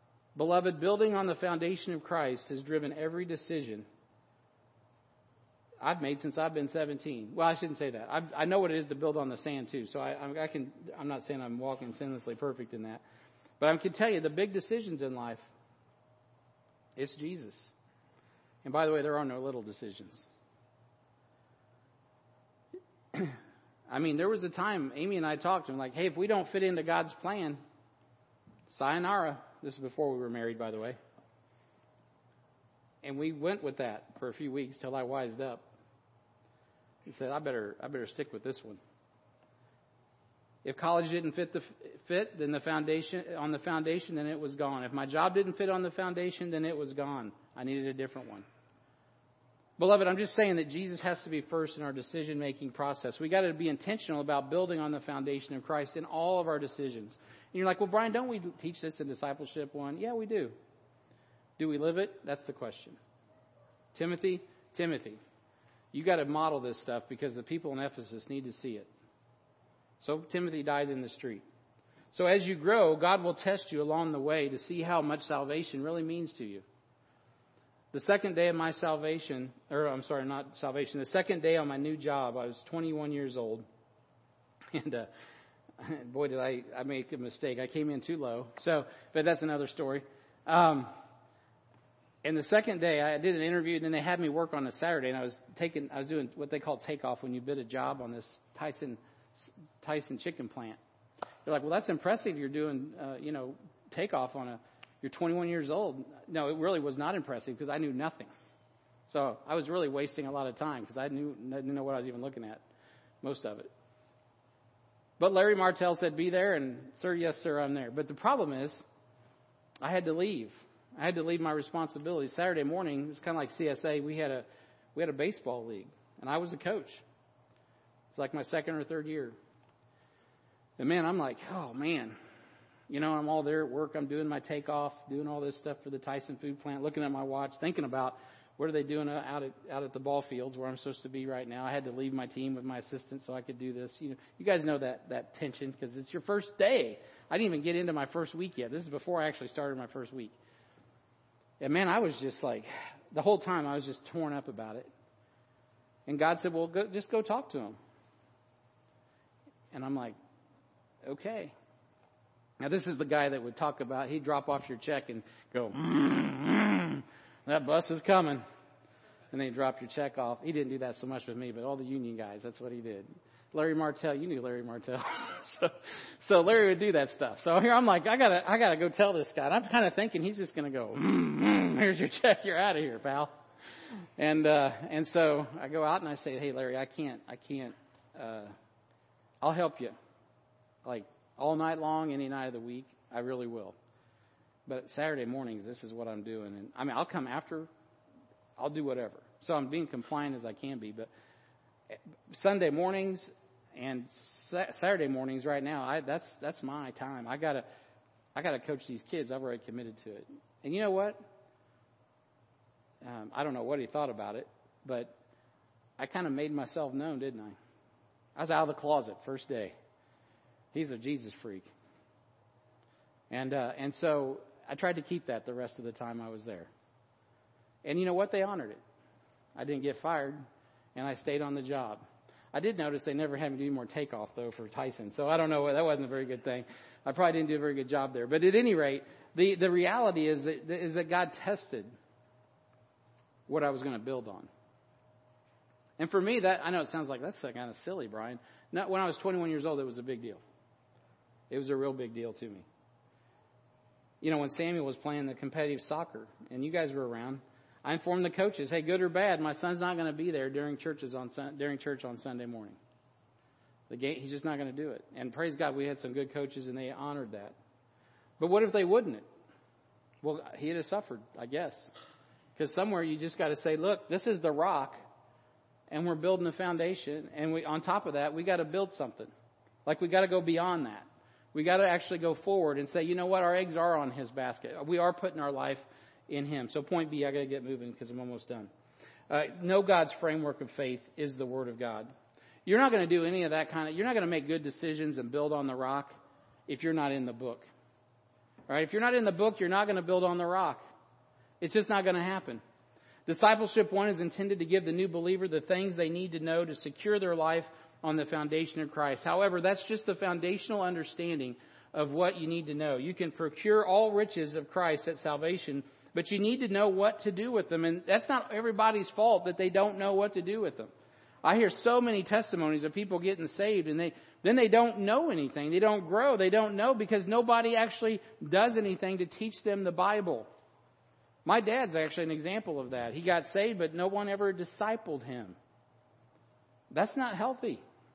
Beloved, building on the foundation of Christ has driven every decision I've made since I've been seventeen. Well, I shouldn't say that. I, I know what it is to build on the sand too. So I, I can. I'm not saying I'm walking sinlessly perfect in that, but I can tell you the big decisions in life. It's Jesus. And by the way, there are no little decisions. I mean, there was a time Amy and I talked and like, hey, if we don't fit into God's plan, sayonara. This is before we were married, by the way. And we went with that for a few weeks till I wised up. He said, I better, I better stick with this one. If college didn't fit the fit, then the foundation on the foundation, then it was gone. If my job didn't fit on the foundation, then it was gone. I needed a different one. Beloved, I'm just saying that Jesus has to be first in our decision-making process. We got to be intentional about building on the foundation of Christ in all of our decisions. And you're like, well, Brian, don't we teach this in Discipleship one? Yeah, we do. Do we live it? That's the question. Timothy, Timothy, you got to model this stuff because the people in Ephesus need to see it. So Timothy died in the street. So as you grow, God will test you along the way to see how much salvation really means to you. The second day of my salvation, or I'm sorry, not salvation, the second day on my new job, I was twenty-one years old. And uh, boy, did I, I make a mistake. I came in too low. So, but that's another story. Um, and the second day, I did an interview, and then they had me work on a Saturday, and I was taking, I was doing what they call takeoff when you bid a job on this Tyson Tyson chicken plant. They're like, well, that's impressive. You're doing, uh, you know, takeoff on a. You're twenty-one years old. No, it really was not impressive because I knew nothing. So I was really wasting a lot of time because I knew I didn't know what I was even looking at, most of it. But Larry Martell said, be there, and sir, yes, sir, I'm there. But the problem is, I had to leave. I had to leave my responsibilities. Saturday morning, it was kind of like C S A. We had a we had a baseball league, and I was a coach. It's like my second or third year. And man, I'm like, oh man. You know, I'm all there at work. I'm doing my takeoff, doing all this stuff for the Tyson food plant, looking at my watch, thinking about what are they doing out at out at the ball fields where I'm supposed to be right now. I had to leave my team with my assistant so I could do this. You know, you guys know that that tension because it's your first day. I didn't even get into my first week yet. This is before I actually started my first week. And man, I was just like, the whole time I was just torn up about it. And God said, well, go, just go talk to him. And I'm like, okay. Now, this is the guy that would talk about, he'd drop off your check and go, mm, mm, that bus is coming. And then he'd drop your check off. He didn't do that so much with me, but all the union guys, that's what he did. Larry Martell, you knew Larry Martell. so, so Larry would do that stuff. So here I'm like, I gotta, I gotta go tell this guy. And I'm kind of thinking he's just gonna go, mm, mm, here's your check, you're out of here, pal. And, uh, and so I go out and I say, hey, Larry, I can't, I can't, uh, I'll help you. Like, all night long, any night of the week, I really will. But Saturday mornings, this is what I'm doing. And I mean, I'll come after, I'll do whatever. So I'm being compliant as I can be. But Sunday mornings and sa- Saturday mornings right now, I, that's that's my time. I gotta I gotta coach these kids. I've already committed to it. And you know what? Um, I don't know what he thought about it, but I kind of made myself known, didn't I? I was out of the closet first day. He's a Jesus freak. And uh, and so I tried to keep that the rest of the time I was there. And you know what? They honored it. I didn't get fired, and I stayed on the job. I did notice they never had me do any more takeoff, though, for Tyson. So I don't know. That wasn't a very good thing. I probably didn't do a very good job there. But at any rate, the, the reality is that, is that God tested what I was going to build on. And for me, that I know it sounds like that's kind of silly, Brian. Not, when I was twenty-one years old, it was a big deal. It was a real big deal to me. You know, when Samuel was playing the competitive soccer, and you guys were around, I informed the coaches, hey, good or bad, my son's not going to be there during churches on during church on Sunday morning. The game, he's just not going to do it. And praise God, we had some good coaches, and they honored that. But what if they wouldn't? Well, he'd have suffered, I guess. Because somewhere you just got to say, look, this is the rock, and we're building a foundation, and we on top of that, we got to build something. Like we got to go beyond that. We got to actually go forward and say, you know what, our eggs are on his basket. We are putting our life in him. So point B, I got to get moving because I'm almost done. Uh, know God's framework of faith is the Word of God. You're not going to do any of that kind of, you're not going to make good decisions and build on the rock if you're not in the book. All right? If you're not in the book, you're not going to build on the rock. It's just not going to happen. Discipleship one is intended to give the new believer the things they need to know to secure their life on the foundation of Christ. However, that's just the foundational understanding of what you need to know. You can procure all riches of Christ at salvation, but you need to know what to do with them. And that's not everybody's fault that they don't know what to do with them. I hear so many testimonies of people getting saved and they then they don't know anything. They don't grow. They don't know because nobody actually does anything to teach them the Bible. My dad's actually an example of that. He got saved, but no one ever discipled him. That's not healthy.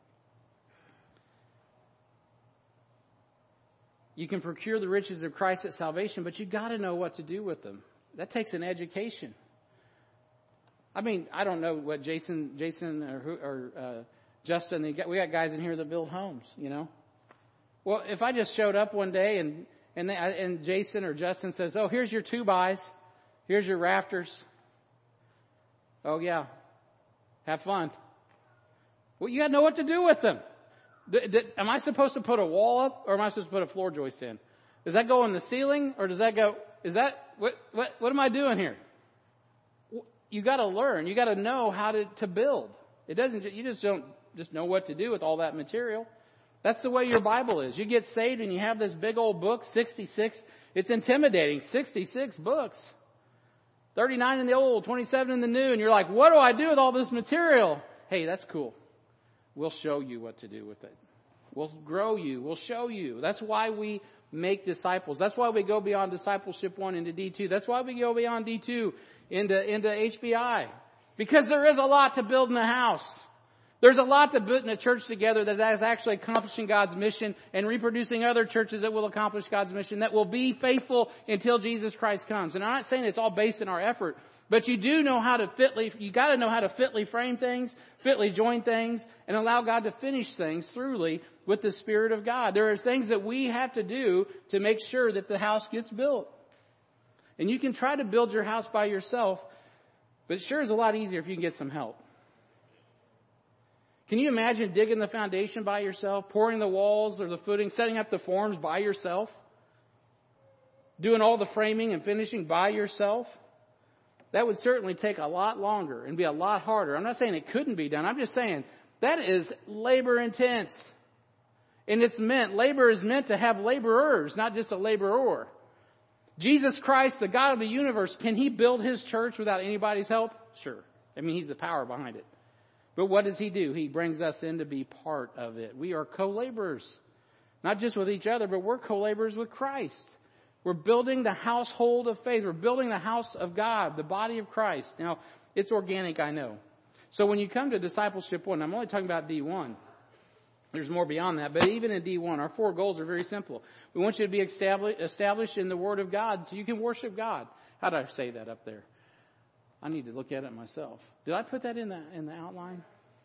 You can procure the riches of Christ at salvation, but you got to know what to do with them. That takes an education. I mean, I don't know what Jason, Jason or, or uh, Justin. They got, we got guys in here that build homes. You know, well, if I just showed up one day and and they, and Jason or Justin says, "Oh, here's your two bys, here's your rafters." Oh yeah, have fun. Well, you got to know what to do with them. Th- th- am I supposed to put a wall up, or am I supposed to put a floor joist in? Does that go in the ceiling, or does that go? Is that what? What? What am I doing here? You got to learn. You got to know how to, to build. It doesn't. You just don't just know what to do with all that material. That's the way your Bible is. You get saved and you have this big old book, sixty-six. It's intimidating. sixty-six books, thirty-nine in the old, twenty-seven in the new, and you're like, what do I do with all this material? Hey, that's cool. We'll show you what to do with it. We'll grow you. We'll show you. That's why we make disciples. That's why we go beyond discipleship one into D two. That's why we go beyond D two into, into H B I. Because there is a lot to build in a house. There's a lot to put in a church together that is actually accomplishing God's mission and reproducing other churches that will accomplish God's mission, that will be faithful until Jesus Christ comes. And I'm not saying it's all based in our effort, but you do know how to fitly, you got to know how to fitly frame things, fitly join things, and allow God to finish things throughly with the Spirit of God. There are things that we have to do to make sure that the house gets built. And you can try to build your house by yourself, but it sure is a lot easier if you can get some help. Can you imagine digging the foundation by yourself, pouring the walls or the footing, setting up the forms by yourself, doing all the framing and finishing by yourself? That would certainly take a lot longer and be a lot harder. I'm not saying it couldn't be done. I'm just saying that is labor intense. And it's meant, labor is meant to have laborers, not just a laborer. Jesus Christ, the God of the universe, can He build His church without anybody's help? Sure. I mean, He's the power behind it. But what does He do? He brings us in to be part of it. We are co-laborers. Not just with each other, but we're co-laborers with Christ. We're building the household of faith. We're building the house of God, the body of Christ. Now, it's organic, I know. So when you come to discipleship one, I'm only talking about D one. There's more beyond that. But even in D one, our four goals are very simple. We want you to be established, established in the Word of God so you can worship God. How did I say that up there? I need to look at it myself. Did I put that in the in the outline?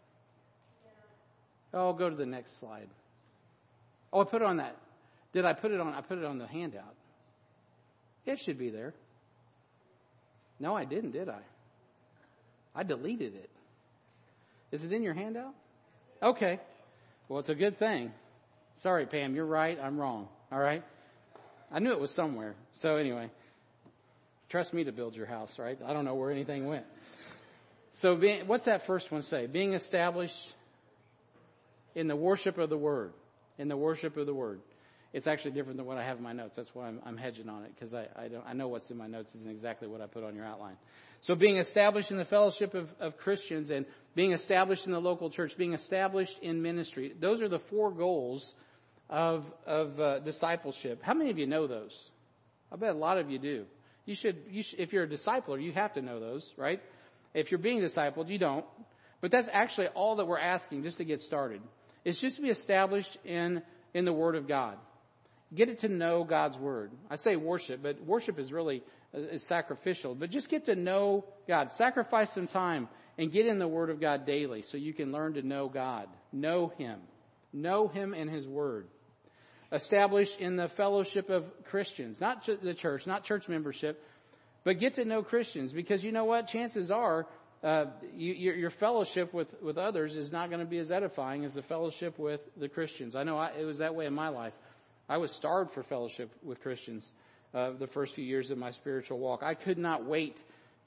Oh, I'll go to the next slide. Oh, I put it on that. Did I put it on? I put it on the handout. It should be there. No, I didn't, did I? I deleted it. Is it in your handout? Okay. Well, it's a good thing. Sorry, Pam, you're right. I'm wrong. All right? I knew it was somewhere. So anyway, trust me to build your house, right? I don't know where anything went. So being, what's that first one say? Being established in the worship of the Word. In the worship of the Word. It's actually different than what I have in my notes. That's why I'm, I'm hedging on it, because I, I, don't, I know what's in my notes isn't exactly what I put on your outline. So being established in the fellowship of, of Christians and being established in the local church, being established in ministry. Those are the four goals of, of uh, discipleship. How many of you know those? I bet a lot of you do. You should, you should, if you're a discipler, you have to know those, right? If you're being discipled, you don't. But that's actually all that we're asking just to get started. It's just to be established in, in the Word of God. Get it to know God's Word. I say worship, but worship is really is sacrificial. But just get to know God. Sacrifice some time and get in the Word of God daily so you can learn to know God. Know Him. Know Him and His Word. Established in the fellowship of Christians. Not the church, not church membership, but get to know Christians. Because you know what? Chances are uh, you, your, your fellowship with, with others is not going to be as edifying as the fellowship with the Christians. I know I, it was that way in my life. I was starved for fellowship with Christians uh, the first few years of my spiritual walk. I could not wait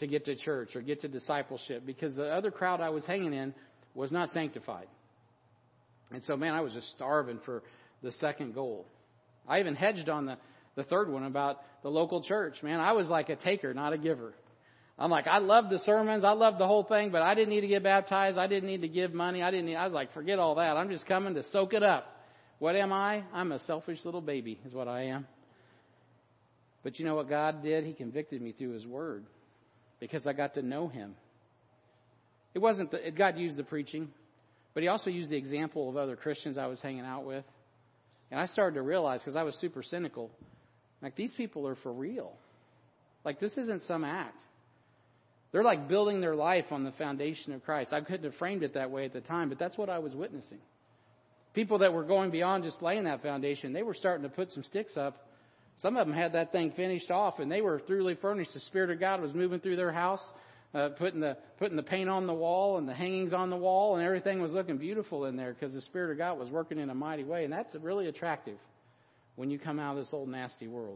to get to church or get to discipleship because the other crowd I was hanging in was not sanctified. And so, man, I was just starving for the second goal. I even hedged on the, the third one about the local church. Man, I was like a taker, not a giver. I'm like, I loved the sermons. I loved the whole thing, but I didn't need to get baptized. I didn't need to give money. I didn't need, I was like, forget all that. I'm just coming to soak it up. What am I? I'm a selfish little baby is what I am. But you know what God did? He convicted me through His Word because I got to know Him. It wasn't, the, God used the preaching, but He also used the example of other Christians I was hanging out with. And I started to realize, because I was super cynical, like these people are for real. Like this isn't some act. They're like building their life on the foundation of Christ. I couldn't have framed it that way at the time, but that's what I was witnessing. People that were going beyond just laying that foundation, they were starting to put some sticks up. Some of them had that thing finished off, and they were thoroughly furnished. The Spirit of God was moving through their house, uh, putting the putting the paint on the wall and the hangings on the wall, and everything was looking beautiful in there because the Spirit of God was working in a mighty way. And that's really attractive when you come out of this old nasty world.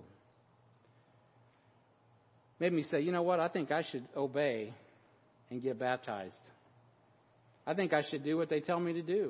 Made me say, you know what, I think I should obey and get baptized. I think I should do what they tell me to do.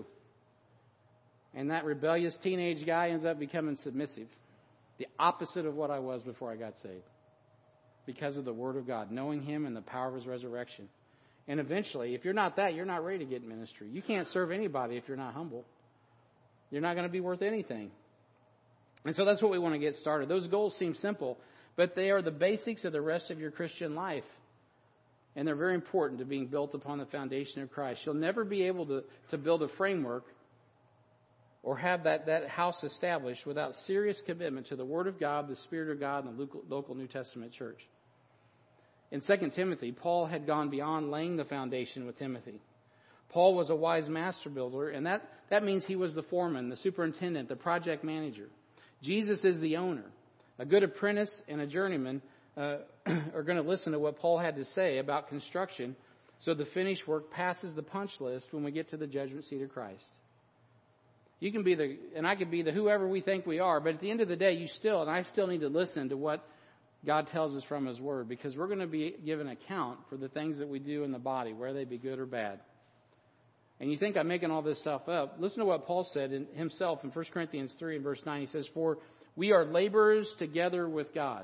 And that rebellious teenage guy ends up becoming submissive. The opposite of what I was before I got saved. Because of the Word of God, knowing Him and the power of His resurrection. And eventually, if you're not that, you're not ready to get in ministry. You can't serve anybody if you're not humble. You're not going to be worth anything. And so that's what we want to get started. Those goals seem simple, but they are the basics of the rest of your Christian life. And they're very important to being built upon the foundation of Christ. You'll never be able to, to build a framework or have that, that house established without serious commitment to the Word of God, the Spirit of God, and the local, local New Testament church. In Second Timothy, Paul had gone beyond laying the foundation with Timothy. Paul was a wise master builder, and that, that means he was the foreman, the superintendent, the project manager. Jesus is the owner. A good apprentice and a journeyman uh, are going to listen to what Paul had to say about construction so the finished work passes the punch list when we get to the judgment seat of Christ. You can be the, and I could be the whoever we think we are, but at the end of the day, you still, and I still need to listen to what God tells us from His Word, because we're going to be given account for the things that we do in the body, whether they be good or bad. And you think I'm making all this stuff up. Listen to what Paul said in, himself in First Corinthians three and verse nine. He says, "For we are laborers together with God.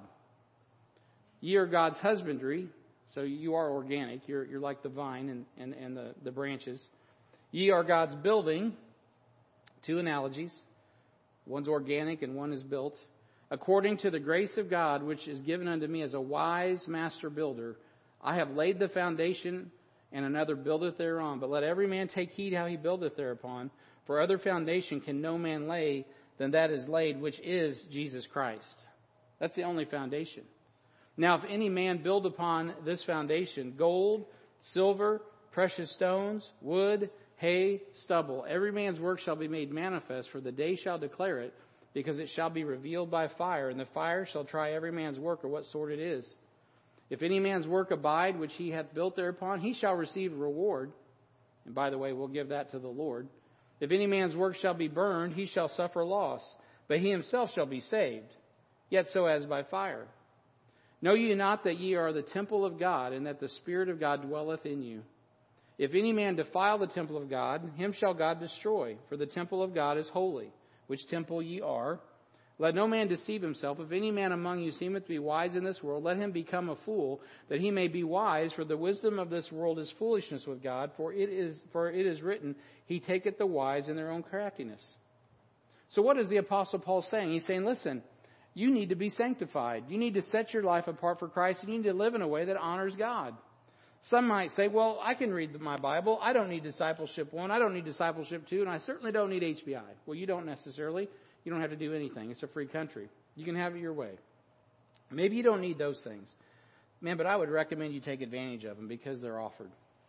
Ye are God's husbandry." So you are organic. You're, you're like the vine and, and, and the, the branches. "Ye are God's building." Two analogies. One's organic and one is built. "According to the grace of God, which is given unto me as a wise master builder, I have laid the foundation, and another buildeth thereon. But let every man take heed how he buildeth thereupon. For other foundation can no man lay than that is laid, which is Jesus Christ." That's the only foundation. "Now, if any man build upon this foundation gold, silver, precious stones, wood, hay, stubble, every man's work shall be made manifest, for the day shall declare it, because it shall be revealed by fire, and the fire shall try every man's work, or what sort it is. If any man's work abide, which he hath built thereupon, he shall receive a reward." And by the way, we'll give that to the Lord. "If any man's work shall be burned, he shall suffer loss, but he himself shall be saved, yet so as by fire. Know ye not that ye are the temple of God, and that the Spirit of God dwelleth in you? If any man defile the temple of God, him shall God destroy, for the temple of God is holy, which temple ye are. Let no man deceive himself. If any man among you seemeth to be wise in this world, let him become a fool, that he may be wise. For the wisdom of this world is foolishness with God. For it is for it is written, He taketh the wise in their own craftiness." So what is the Apostle Paul saying? He's saying, listen, you need to be sanctified. You need to set your life apart for Christ. You need to live in a way that honors God. Some might say, well, I can read my Bible. I don't need discipleship one. I don't need discipleship two. And I certainly don't need H B I. Well, you don't necessarily. You don't have to do anything. It's a free country. You can have it your way. Maybe you don't need those things. Man, but I would recommend you take advantage of them because they're offered.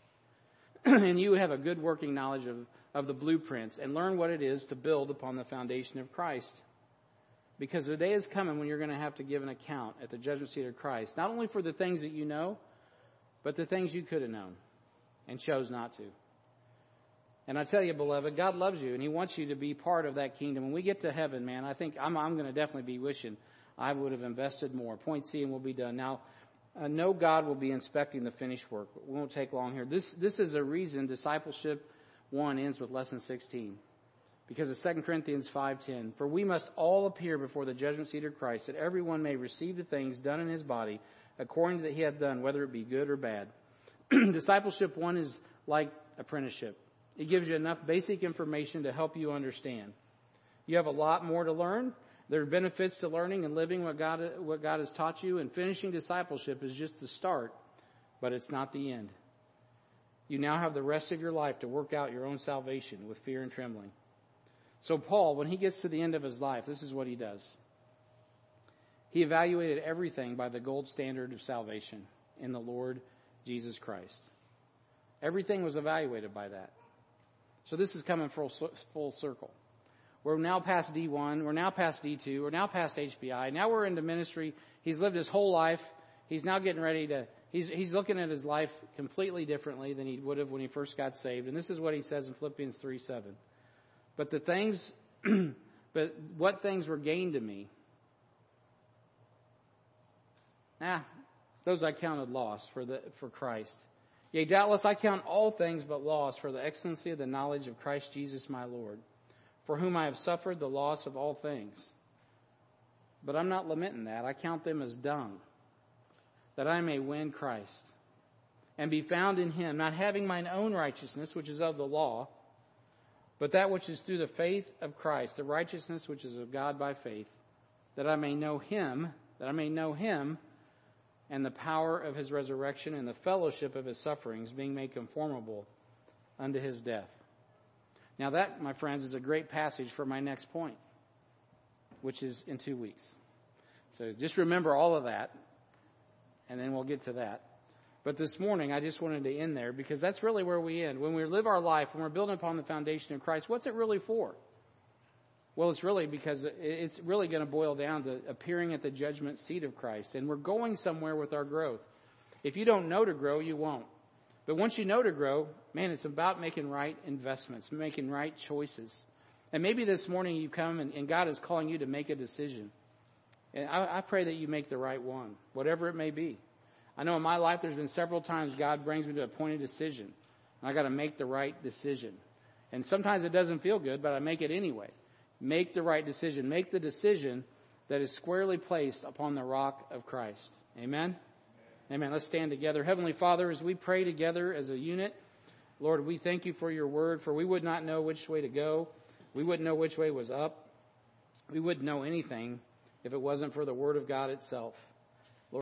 And you have a good working knowledge of, of the blueprints and learn what it is to build upon the foundation of Christ. Because the day is coming when you're going to have to give an account at the judgment seat of Christ. Not only for the things that you know, but the things you could have known and chose not to. And I tell you, beloved, God loves you and He wants you to be part of that kingdom. When we get to heaven, man, I think I'm, I'm going to definitely be wishing I would have invested more. Point C and we'll be done. Now, uh, know God will be inspecting the finished work. We won't take long here. This this is a reason discipleship one ends with lesson sixteen. Because of Second Corinthians five ten. For we must all appear before the judgment seat of Christ, that everyone may receive the things done in his body according to that he hath done, whether it be good or bad. Discipleship one is like apprenticeship. It gives you enough basic information to help you understand. You have a lot more to learn. There are benefits to learning and living what God, what God has taught you, and finishing discipleship is just the start, but it's not the end. You now have the rest of your life to work out your own salvation with fear and trembling. So Paul, when he gets to the end of his life, this is what he does. He evaluated everything by the gold standard of salvation in the Lord Jesus Christ. Everything was evaluated by that. So this is coming full, full circle. We're now past D one. We're now past D two. We're now past H B I. Now we're into ministry. He's lived his whole life. He's now getting ready to, he's, he's looking at his life completely differently than he would have when he first got saved. And this is what he says in Philippians three seven. But the things, but what things were gained to me, ah, those I counted loss for the for Christ. Yea, doubtless I count all things but loss for the excellency of the knowledge of Christ Jesus my Lord, for whom I have suffered the loss of all things. But I'm not lamenting that. I count them as dung, that I may win Christ, and be found in him, not having mine own righteousness, which is of the law, but that which is through the faith of Christ, the righteousness which is of God by faith, that I may know him, that I may know him, and the power of his resurrection and the fellowship of his sufferings, being made conformable unto his death. Now that, my friends, is a great passage for my next point, which is in two weeks. So just remember all of that, and then we'll get to that. But this morning, I just wanted to end there because that's really where we end. When we live our life, when we're building upon the foundation of Christ, what's it really for? Well, it's really because it's really going to boil down to appearing at the judgment seat of Christ. And we're going somewhere with our growth. If you don't know to grow, you won't. But once you know to grow, man, it's about making right investments, making right choices. And maybe this morning you come and, and God is calling you to make a decision. And I, I pray that you make the right one, whatever it may be. I know in my life there's been several times God brings me to a point of decision. And I got to make the right decision. And sometimes it doesn't feel good, but I make it anyway. Make the right decision. Make the decision that is squarely placed upon the rock of Christ. Amen? Amen. Let's stand together. Heavenly Father, as we pray together as a unit, Lord, we thank you for your word, for we would not know which way to go. We wouldn't know which way was up. We wouldn't know anything if it wasn't for the word of God itself.